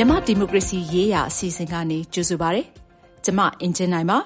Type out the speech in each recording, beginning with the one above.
မြန်မာဒီမိုကရေစီရေးရာအစီအစဉ်ကနေကြိုဆိုပါရစေ။ကျွန်မအင်ဂျင်နိုင်ပါ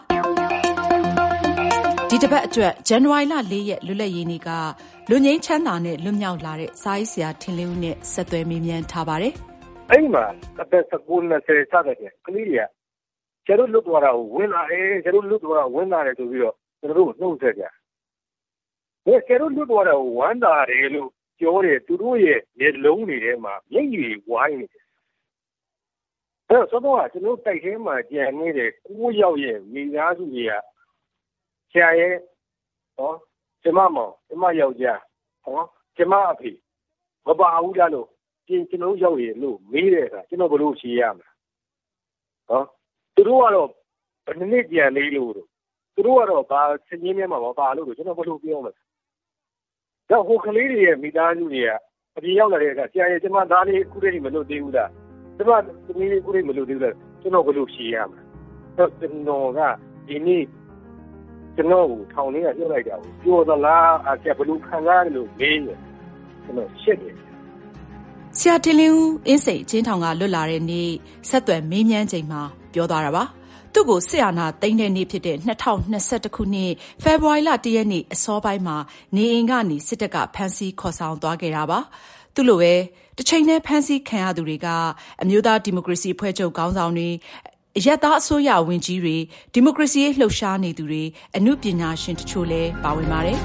။ဒီတစ်ပတ်အတွက်ဇန်နဝါရီလ4ရက်လွတ်လပ်ရေးနေ့ကလူငင်းချမ်းသာနဲ့လွတ်မြောက်လာတဲ့စာရေးဆရာထင်လင်းဦးနဲ့ဆက်သွယ်မေးမြန်းထားပါတယ်။အဲ့မှာအသက်19-20စတဲ့ကလေးတွေကကျတို့လွတ်သွားတာကိုဝင်လာတယ်ကျတို့လွတ်သွားတာဝင်လာတယ်ဆိုပြီးတော့ကျွန်တော်တို့နှုတ်ဆက်ကြ။ကျတို့လွတ်သွားတာကိုဝမ်းသာတယ်လို့ပြောတယ်သူတို့ရဲ့မျက်လုံးတွေထဲမှာမျက်ရည်ဝိုင်းနေတယ်။အဲ့တော့ကျွန်တော်တိုက်ထဲမှာကြံနေတဲ့9ယောက်ရဲ့မိသားစုတွေကဆရာရဲ့ကျမမောင်ကျမယောက်ျားကျမအဖေမပါဘူးလားလို့ကျွန်တော်ရောက်ရလို့မေးတဲ့အခါကျွန်တော်ဘယ်လိုဖြေရမလဲသူတို့ကတော့ဘယ်နှစ်ကြံလေးလို့သူတို့ကတော့ဘာစင်းင်းထဲမှာမပါလို့ကျွန်တော်ဘယ်လိုပြောမလဲတော့ဟိုကလေးတွေရဲ့မိသားစုတွေကအပြင်ရောက်လာတဲ့အခါဆရာရဲ့ကျမသားလေးခုတည်းမလွတ်သေးဘူးလားကျမသမီးလေးခုတည်းမလွတ်သေးဘူးလားကျွန်တော်ဘယ်လိုဖြေရမလဲတော့ကျွန်တော်ကဒီနေ့ကျွန်တော်ကိုထောင်လေးကပြောလိုက်တာကိုပြောသလားဆရာဘယ်လိုခံရတယ်လို့မေးတယ်ကျွန်တော်ရှက်တယ်ဆရာထင်လင်းဦးအင်းစိန်ချင်းထောင်ကလွတ်လာတဲ့နေ့ဆက်သွယ်မေးမြန်းချိန်မှာပြောသွားတာပါသူ့ကိုစစ်အာဏာသိမ်းတဲ့နေ့ဖြစ်တဲ့2021ခုနှစ်ဖေဖော်ဝါရီလ1ရက်နေ့အစောပိုင်းမှာနေအိမ်ကနေစစ်တပ်ကဖမ်းဆီးခေါ်ဆောင်သွားခဲ့တာပါသူ့လိုပဲတစ်ချိန်နဲ့ဖမ်းဆီးခံရသူတွေကအမျိုးသားဒီမိုကရေစီအဖွဲ့ချုပ်ခေါင်းဆောင်တွေအရပ်သားအစိုးရဝန်ကြီးတွေဒီမိုကရေစီရေးလှုပ်ရှားနေသူတွေအနုပညာရှင်တချို့လည်းပါဝင်ပါတယ်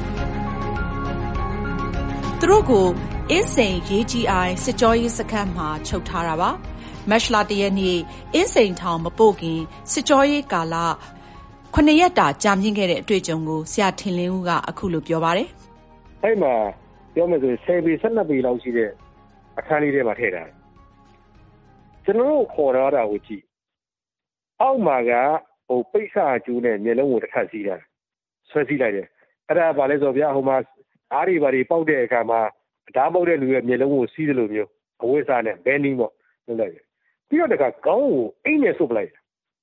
သူတို့ကိုအင်းစိန်ရေးကြီးအိုင်စစ်ကြောရေးစခန်းမှာချုပ်ထားတာပါမတ်လ1ရက်နေ့အင်းစိန်ထောင်မပို့ခင်စစ်ကြောရေးကာလ9ရက်တာကြာမြင့်ခဲ့တဲ့အတွေ့အကြုံကိုဆရာထင်လင်းဦးကအခုလိုပြောပါတယ်အဲ့မှာပြောမယ်ဆိုရင်10ပေ12ပေလောက်ရှိတဲ့အခန်းလေးထဲမှာထည့်ထားတယ်ကျွန်တော်တို့ခေါ်ရတာကိုကြည့်အောက်မှာကပိတ်စာကျူးနဲ့မျက်လုံးကိုတစ်ခတ်စီးတာဆွဲစီးလိုက်တယ်အဲ့ဒါဘာလဲဆိုဗျာဟိုမှာအားတွေဘာတွေပေါက်တဲ့အခါမှာဓာတ်ပေါက်တဲ့လူရဲ့မျက်လုံးကိုစီးတယ်လို့မျိုးအဝိစာနဲ့ဘဲနီးပေါ့လုပ်လိုက်တယ်ပြီးတော့တခါခေါင်းကိုအိမ်နဲ့ဆုပ်ပလိုက်တယ်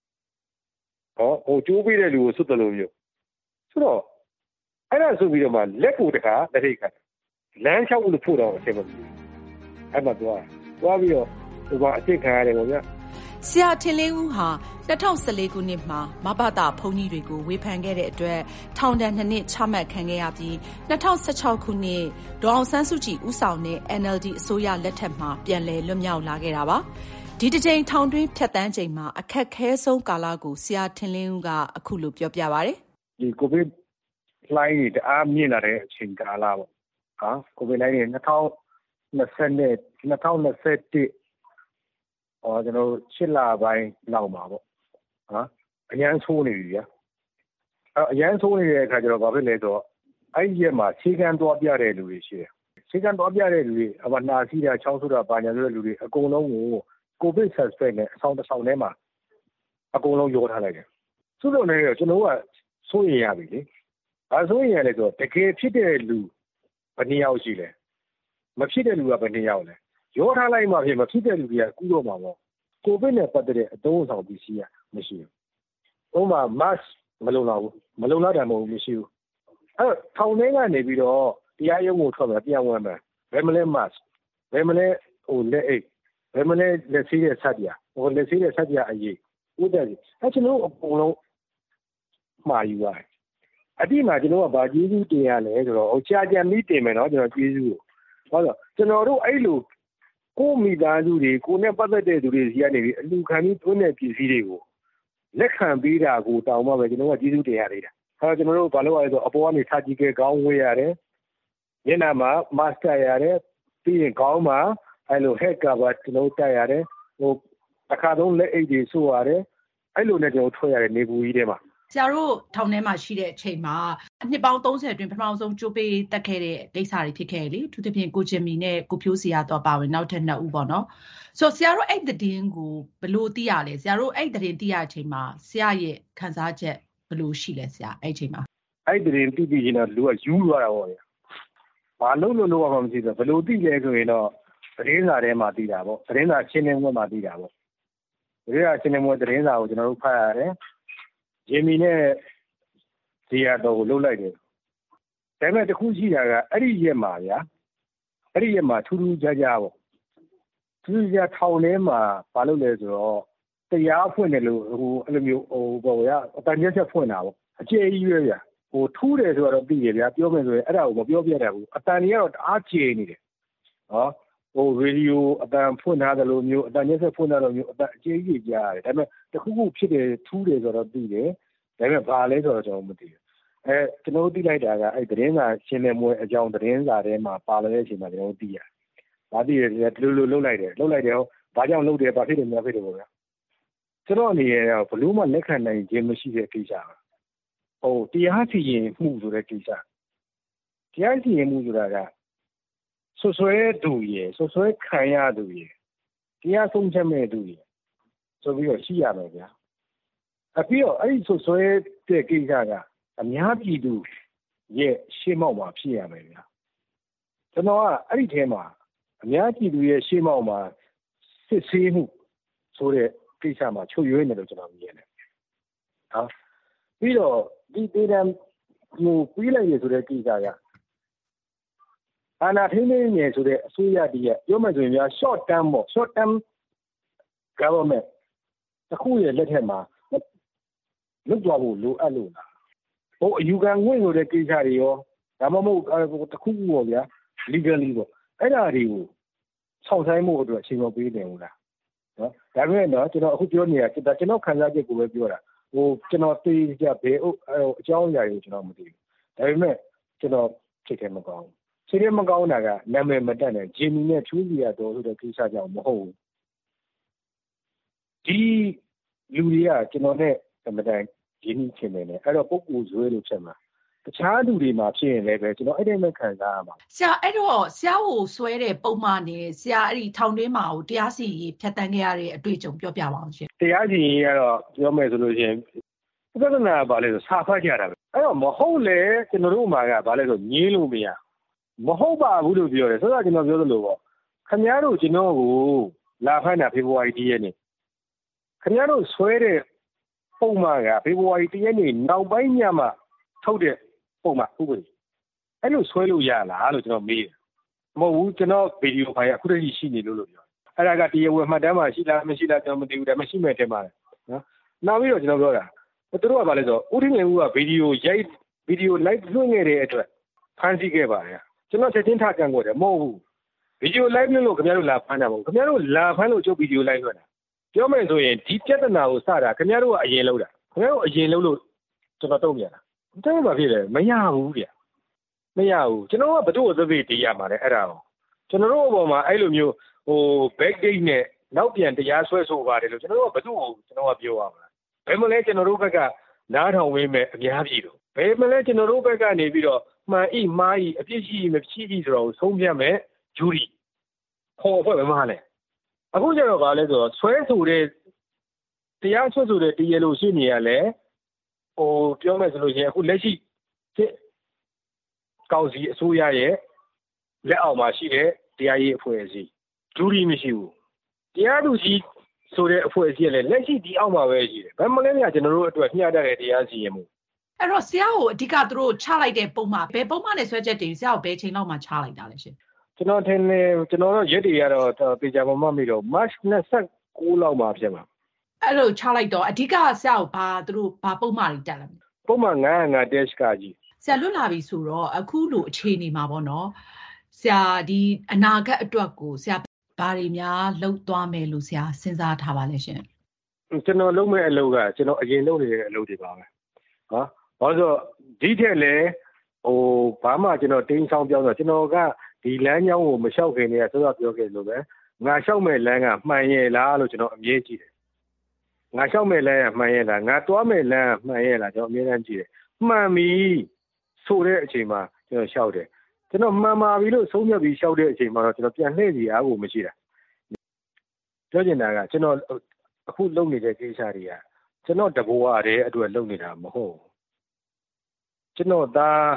ကျိုးပေးတဲ့လူကိုဆုပ်တယ်လို့မျိုးဆိုတော့အဲ့ဒါဆိုပြီးတော့မှလက်ကိုတခါလက်ထိတ်ခတ်လမ်းလျှောက်လို့ဖို့တော့အဆင်မပြေအဲ့မှာသွားပြီးတော့ဟိုကအစ်စ်ခံရတယ်ပေါ့ဗျာဆရာထင်လင်းဦးဟာ2014ခုနှစ်မှာမဘသဘုန်းကြီးတွေကိုဝေဖန်ခဲ့တဲ့အတွက်ထောင်ဒဏ်2နှစ်ချမှတ်ခံခဲ့ရပြီး2016ခုနှစ်ဒေါ်အောင်ဆန်းစုကြည်ဦးဆောင်တဲ့ NLD အစိုးရလက်ထက်မှာပြန်လည်လွတ်မြောက်လာခဲ့တာပါဒီတစ်ကြိမ်ထောင်တွင်းဖြတ်တန်းချိန်မှာအခက်ခဲဆုံးကာလကိုဆရာထင်လင်းဦးကအခုလိုပြောပြပါတယ်ဒီကိုဗစ်လိုင်းတွေတအားမြင့်လာတဲ့အချိန်ကာလပေါ့ကိုဗစ်လိုင်းတွေ2020နဲ့2021ကျွန်တော်8လပိုင်းလောက်မှာပေါ့အရန်ဆိုးနေပြီဗျာအရန်ဆိုးနေတဲ့အခါကျတော့ဘာဖြစ်လဲဆိုတော့အဲ့ဒီရက်မှာခြေကမ်းသွားပြတဲ့လူတွေရှိတယ်ခြေကမ်းသွားပြတဲ့လူတွေနှာစီးတာချောင်းဆိုးတာပါညာဆိုတဲ့လူတွေအကုန်လုံးကိုဗစ် suspect နဲ့အဆောင်တစ်ဆောင်ထဲမှာအကုန်လုံးရောထားလိုက်တယ်ဆိုတော့လည်းကျွန်တော်ကစိုးရိမ်ရပြီလေဘာစိုးရိမ်ရလဲဆိုတော့တကယ်ဖြစ်တဲ့လူဘယ်နှယောက်ရှိလဲမဖြစ်တဲ့လူကဘယ်နှယောက်လဲရောထားလိုက်မှဖြစ်မဖြစ်တဲ့လူတွေကကူးတော့မှာပေါ့ကိုဗစ်နဲ့ပတ်သက်တဲ့အသုံးအဆောင်ပစ္စည်းကမရှိဘူးဥပမာ mask မလုံလောက်ဘူးမလုံလောက်တာမဟုတ်ဘူးမရှိဘူးအဲ့ထောင်ထဲကနေပြီးတော့တရားရုံးကိုထွက်မှာပြန်ဝင်မှာဘယ်မလဲ mask ဘယ်မလဲလက်အိတ်ဘယ်မလဲလက်ဆေးတဲ့ဆက်ပြလက်ဆေးတဲ့ဆက်ပြအရေးဥဒ္ဒရီအဲ့ကျွန်တော်အကုန်လုံးမှာယူရတယ်အတိမှာကျွန်တော်ကဗာကျေးဇူးတင်ရလဲဆိုတော့ကြာကြာမီးတင်မယ်နော်ကျွန်တော်ကျေးဇူးကိုဟုတ်တော့ကျွန်တော်တို့အဲ့လိုကိုမိသားစုတွေကိုနဲ့ပတ်သက်တဲ့သူတွေစီကနေပြီးအလူခံပြီးသွင်းတဲ့ပစ္စည်းတွေကိုလက်ခံပေးတာကိုတောင်းမှပဲကျွန်တော်ကကျေးဇူးတင်ရသေးတာကျွန်တော်တို့ဘာလို့လဲဆိုအပေါ်ကနေစာကြည့်ကခေါင်းဝေးရတယ်မျက်နှာမှာ mask တပ်ရတယ်ပြီးရင်ခေါင်းမှာအဲ့လို head cover ကျွန်တော်တပ်ရတယ်အခါသုံးလက်အိတ်တွေဆိုးရတယ်အဲ့လိုနဲ့ကျွန်တော်ထွက်ရတယ်နေပူကြီးထဲမှာဆရာတို့ထောင်ထဲမှာရှိတဲ့အချိန်မှာနှစ်ပေါင်း30အတွင်းပထမဆုံးကြိုးပေးတက်ခဲ့တဲ့ကိစ္စတွေဖြစ်ခဲ့လေသူတဖြင့်ကိုဂျင်မီနဲ့ကိုဖြိုးစီကတော့ပါဝင်နောက်ထပ်2ဦးပေါ့နော်ဆိုဆရာတို့အဲ့သတင်းကိုဘယ်လိုသိရလဲဆရာတို့အဲ့သတင်းသိရတဲ့အချိန်မှာဆရာရဲ့ခံစားချက်ဘယ်လိုရှိလဲဆရာအဲ့အချိန်မှာအဲ့သတင်းသိပြီးရင်တော့လူကယူသွားတာပေါ့ဗျာဘာလို့ရမှာမရှိဘူးဘယ်လိုသိလဲဆိုရင်တော့သတင်းစာထဲမှာသိတာပေါ့သတင်းစာရှင်းလင်းပွဲမှာသိတာပေါ့သတင်းစာရှင်းလင်းပွဲသတင်းစာကိုကျွန်တော်တို့ဖတ်ရတယ်ဂျင်မီနဲ့ဇီယာတော်ကိုလှုပ်လိုက်တယ်ဒါပေမဲ့တခုရှိတာကအဲ့ဒီရက်မှာဗျာအဲ့ဒီရက်မှာထူးထူးခြားခြားပေါ့ထသူကထောင်ထဲမှာဘာလုပ်လဲဆိုတော့တရားဖွင့်တယ်လို့အဲ့လိုမျိုးပေါ့ဗျာအတန်ရက်ဆက်ဖွင့်တာပေါ့အကျယ်ကြီးပဲဗျာထူးတယ်ဆိုတော့သိရဗျာပြောမယ်ဆိုရင်အဲ့ဒါကိုမပြောပြတတ်ဘူးအတန်ကြီးကတော့တအားကျယ်နေတယ်နော်ရေဒီယိုအတန်ဖွင့်ထားတယ်လို့မျိုးအတန်ရက်ဆက်ဖွင့်ထားတယ်လို့မျိုးအတန်အကျယ်ကြီးကြားရတယ်ဒါပေမဲ့တခုခုဖြစ်တယ်ထူးတယ်ဆိုတော့သိတယ်ဒါပေမဲ့ဘာလဲဆိုတော့ကျွန်တော်မသိဘူးကျွန်တော်သိလိုက်တာကအဲ့သတင်းစာရှင်းလင်းပွဲအကြောင်းသတင်းစာထဲမှာပါလာတဲ့အချိန်မှာကျွန်တော်သိရတယ်။ဘာသိရလဲဒီလိုလှုပ်လိုက်တယ်ဟောဘာကြောင့်လှုပ်တယ်ဘာဖြစ်တယ်များဖြစ်တယ်ပေါ့ဗျာ။ကျွန်တော်အနေနဲ့ဘလို့မှလက်ခံနိုင်ခြင်းမရှိတဲ့ကိစ္စပါ။တရားစီရင်မှုဆိုတဲ့ကိစ္စ။တရားစီရင်မှုဆိုတာကဆွဆွဲသူရယ်ဆွဆွဲခံရသူရယ်တရားဆုံးဖြတ်မဲ့သူရယ်ဆိုပြီးတော့ရှိရမယ်ဗျာ။ပြီးတော့အဲ့ဒီဆွဆွဲတဲ့ကိစ္စကအများပြည်သူရဲ့ရှေ့မောက်မှာဖြစ်ရမယ်ဗျာကျွန်တော်ကအဲ့ဒီထဲမှာအများပြည်သူရဲ့ရှေ့မောက်မှာစစ်ဆေးမှုဆိုတဲ့ကိစ္စမှာချုပ်ရွေးနေလို့ကျွန်တော်မြင်တယ်ပြီးတော့ဒီဒေတာပြီးလိုက်ရဆိုတဲ့ကိစ္စကအာဏာထိန်းသိမ်းနေဆိုတဲ့အစိုးရတည်းရဲ့ပြောမှဆိုရင်များ short term government တခုရဲ့လက်ထက်မှာလွတ်သွားဖို့လိုအပ်လို့လားအယူခံဝင်ဆိုတဲ့ကိစ္စတွေရောဒါမှမဟုတ်တခုခုပေါ့ဗျာ legally ပေါ့အဲ့ဒါတွေကိုဆောင်ဆိုင်မှုအတွက်အချိန်မပေးတယ်ဘူးလားနော်ဒါပေမဲ့တော့ကျွန်တော်အခုပြောနေတာကျွန်တော်ခံစားချက်ကိုပဲပြောတာကျွန်တော်သိကြဘယ်အကြောင်းအရာတွေကိုကျွန်တော်မသိဘူးဒါပေမဲ့ကျွန်တော်စိတ်ထဲမကောင်းဘူးစိတ်ထဲမကောင်းတာကနာမည်မတက်နဲ့ဂျင်မီနဲ့ဖြူးစီရတော်ဆိုတဲ့ကိစ္စကြောင့်မဟုတ်ဘူးဒီလူတွေကကျွန်တော်နဲ့အမတန်ရင်းနှီးခင်နေတယ်အဲ့တော့ပုဂ္ဂိုလ်ဇွဲလို့ဖြစ်မှာတခြားလူတွေမှာဖြစ်ရင်လည်းပဲကျွန်တော်အဲ့ဒီမဲ့ခံစားရမှာဆရာအဲ့တော့ဆရာကိုဆွဲတဲ့ပုံမှန်နေဆရာအဲ့ဒီထောင်တွင်းမှာကိုတရားစီရင်ဖြတ်တန်းခဲ့ရတဲ့အတွေ့အကြုံပြောပြပါအောင်ရှင်တရားစီရင်ကတော့ပြောမယ်ဆိုလို့ရှိရင်ပြဿနာကဘာလဲဆိုစာဖတ်ကြတာပဲအဲ့တော့မဟုတ်လေကျွန်တော်တို့မှာကဘာလဲဆိုညင်းလို့မရမဟုတ်ပါဘူးလို့ပြောတယ်ဆိုတော့ကျွန်တော်ပြောသလိုပေါ့ခင်ဗျားတို့ကျွန်တော်ကိုလာဖမ်းတာဖေဖော်ဝါရီ ရက်နေ့ခင်ဗျားတို့ဆွဲတဲ့ပုံမှန်ကဖေဖော်ဝါရီ ရက်နေ့နောက်ပိုင်းညမှာထုတ်တဲ့ပုံမှန်ဥပဒေအဲ့လိုဆွဲလို့ရလားလို့ကျွန်တော်မေးတယ်မဟုတ်ဘူးကျွန်တော်ဗီဒီယိုဖိုင်ကအခုတည်းရှိနေလို့ပြောအဲ့ဒါကတရားဝင်မှတ်တမ်းမှာရှိလားမရှိလားကျွန်တော်မသိဘူးဒါမှရှိမဲ့တဲမှာနော်နောက်ပြီးတော့ကျွန်တော်ပြောတာသူတို့ကဘာလဲဆိုဦးထင်းငယ်ဦးကဗီဒီယို live လွှင့်ခဲ့တဲ့အတွက်ဖမ်းဆီးခဲ့ပါတယ်ကျွန်တော်ချက်ချင်းထားကန်过တယ်မဟုတ်ဘူးဗီဒီယို live လွှင့်လို့ခင်ဗျားတို့လာဖမ်းတာမဟုတ်ခင်ဗျားတို့လာဖမ်းလို့ကျုပ်ဗီဒီယို live လွှင့်တာပြောမယ်ဆိုရင်ဒီပြဿနာကိုစတာခင်ဗျားတို့ကအရင်လုပ်တာခင်ဗျားတို့အရင်လုပ်လို့ကျွန်တော်တုံ့ပြန်တာတဲ့မှာဖြစ်တယ်မရဘူးဗျမရဘူးကျွန်တော်ကဘသူ့ကိုသတိတည်ရမှာလဲအဲ့ဒါကိုကျွန်တော်တို့အပေါ်မှာအဲ့လိုမျိုးback date နဲ့နောက်ပြန်တရားစွဲဆိုပါတယ်လို့ကျွန်တော်တို့ကဘသူ့ကိုကျွန်တော်ကပြောရမှာဘယ်မလဲကျွန်တော်တို့ဘက်ကနားထောင်ဝင်းမဲ့အများကြီးတော့ဘယ်မလဲကျွန်တော်တို့ဘက်ကနေပြီးတော့မှန်ဤမှားဤအပြစ်ရှိမဖြစ်ဤဆိုတော့ဆုံးဖြတ်မဲ့ဂျူရီခေါ်ဖွဲ့ဘယ်မှာလဲအခုကျတော့ဗာလဲဆိုတော့ဆွဲဆိုတဲ့တရားဆွဲဆိုတဲ့တရားလို့ရှိနေရလဲပြောမယ်ဆိုလို့ရှိရင်အခုလက်ရှိကောင်စီအစိုးရရဲ့လက်အောက်မှာရှိတဲ့တရားရေးအဖွဲ့အစည်းဂျူရီမရှိဘူးတရားသူကြီးဆိုတဲ့အဖွဲ့အစည်းကလည်းလက်ရှိဒီအောက်မှာပဲရှိတယ်ဘယ်မလဲများကျွန်တော်တို့အတွက်မျှတတဲ့တရားစီရင်မှုအဲ့တော့ဆရာကိုအဓိကသူတို့ချလိုက်တဲ့ပုံမှာဘယ်ပုံမှနဲ့ဆွဲချက်တင်ဆရာကိုဘယ်ချိန်လောက်မှချလိုက်တာလဲရှင်ကျွန်တော်ထင်တယ်ကျွန်တော်တို့ရက်တွေကတော့ပေချာမမိတော့ March 29လောက်မှာဖြစ်မှာအဲ့လိုချလိုက်တော့အဓိကဆရာကိုသူတို့ဘာပုံမှတွေတက်လာပုံမှ905 dash ကကြီးဆရာလွတ်လာပြီဆိုတော့အခုလိုအခြေအနေမှာပေါ့နော်ဆရာဒီအနာဂတ်အတွက်ကိုဆရာဘာတွေများလုပ်သွားမယ်လို့ဆရာစဉ်းစားထားပါလဲရှင်ကျွန်တော်လုပ်မဲ့အလုပ်ကကျွန်တော်အရင်လုပ်နေတဲ့အလုပ်တွေပါပဲဘာလို့ဒီထက်လဲဘာမှကျွန်တော်တင်းဆောင်ပြောင်းတော့ကျွန်တော်ကဒီလမ်းကြောင်းကိုမလျှောက်ခင်နေရဆိုတော့ပြောခဲ့လို့ပဲငါလျှောက်မဲ့လမ်းကမှန်ရဲ့လားလို့ကျွန်တော်အမြဲကြည့်တယ်ငါလျှောက်မဲ့လမ်းကမှန်ရဲ့လားငါသွားမဲ့လမ်းကမှန်ရဲ့လားကျွန်တော်အမြဲတမ်းကြည့်တယ်မှန်ပြီဆိုတဲ့အချိန်မှာကျွန်တော်လျှောက်တယ်ကျွန်တော်မှန်ပါပြီလို့ဆုံးဖြတ်ပြီးလျှောက်တဲ့အချိန်မှာတော့ကျွန်တော်ပြန်လှည့်စီအားကိုမရှိတာပြောချင်တာကကျွန်တော်အခုလုပ်နေတဲ့ကိစ္စတွေကကျွန်တော်တဘောအားတဲ့အတွက်လုပ်နေတာမဟုတ်ဘူးကျွန်တော်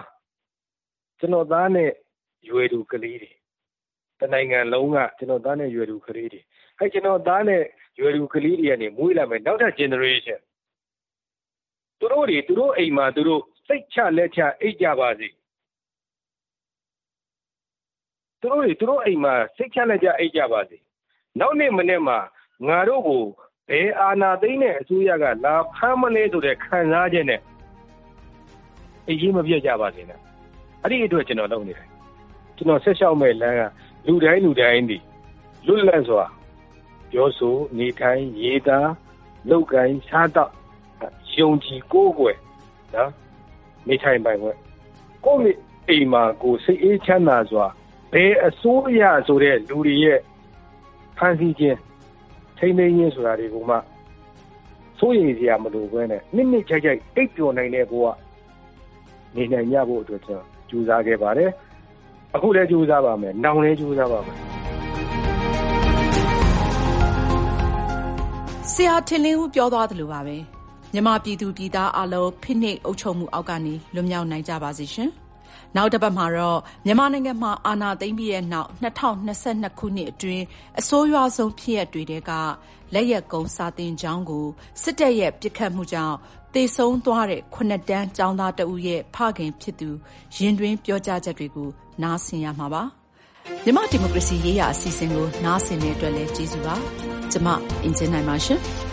သားနဲ့ရွယ်သူကလေးတွေတနိုင်ငံလုံးကကျွန်တော်သားနဲ့ရွယ်သူကလေးတွေအဲကျွန်တော်သားနဲ့ရွယ်သူကလေးတွေကနေမွေးလာမယ်နောက်ထပ် generation သူတို့အိမ်မှာသူတို့စိတ်ချလက်ချအိတ်ကြပါစေသူတို့အိမ်မှာစိတ်ချလက်ချအိတ်ကြပါစေနောက်နေ့မနေ့မှာငါတို့ကိုဘယ်အာဏာသိမ်းတဲ့အစိုးရကလာဖမ်းမလဲဆိုတဲ့ခံစားချက်နဲ့အရေးမပြတ်ကြပါစေနဲ့အဲ့ဒီအတွက်ကျွန်တော်လုပ်နေတယ်ကျွန်တော်ဆက်လျှောက်မဲ့လမ်းကလူတိုင်းဒီလွတ်လပ်စွာပြောဆိုနေထိုင်ရေးသားလုပ်ကိုင်စားတော့ယုံကြည်ကိုးကွယ်နော်နေထိုင်ပိုင်ခွင့်ကိုယ့်အိမ်မှာကိုစိတ်အေးချမ်းသာစွာဘယ်အစိုးရဆိုတဲ့လူတွေရဲ့ဖန်ဆီးခြင်းထိန်းသိမ်းခြင်းဆိုတာတွေကိုမှစိုးရိမ်စရာမလိုဘဲနဲ့နှစ်ကြိုက်အိပ်ပျော်နိုင်တဲ့ဘဝနေနိုင်ကြဖို့အတွက်ကျွန်တော်ကြိုးစားခဲ့ပါတယ်အခုလည်းကြိုးစားပါမယ်နောင်လည်းကြိုးစားပါမယ်ဆရာထင်လင်းဦးပြောသွားသလိုပါပဲမြန်မာပြည်သူပြည်သားအလုံးဖိနှိပ်အုပ်ချုပ်မှုအောက်ကနေလွတ်မြောက်နိုင်ကြပါစေရှင်နောက်တစ်ပတ်မှာတော့မြန်မာနိုင်ငံမှာအာဏာသိမ်းပြီးတဲ့နောက်2022ခုနှစ်အတွင်းအဆိုးရွားဆုံးဖြစ်ရပ်တွေကလက်ရက်ကုန်းစာသင်ကျောင်းကိုစစ်တပ်ရဲ့ပစ်ခတ်မှုကြောင့်သေဆုံးသွားတဲ့9တန်းကျောင်းသားတဦးရဲ့ဖခင်ဖြစ်သူရင်တွင်းပြောကြားချက်တွေကိုနားဆင်ရမှာပါမြန်မာဒီမိုကရေစီရေးရာအစီအစဉ်ကိုနားဆင်တဲ့အတွက်လည်းကျေးဇူးပါကျွန်မအင်ဂျင်နိုင်ပါရှင်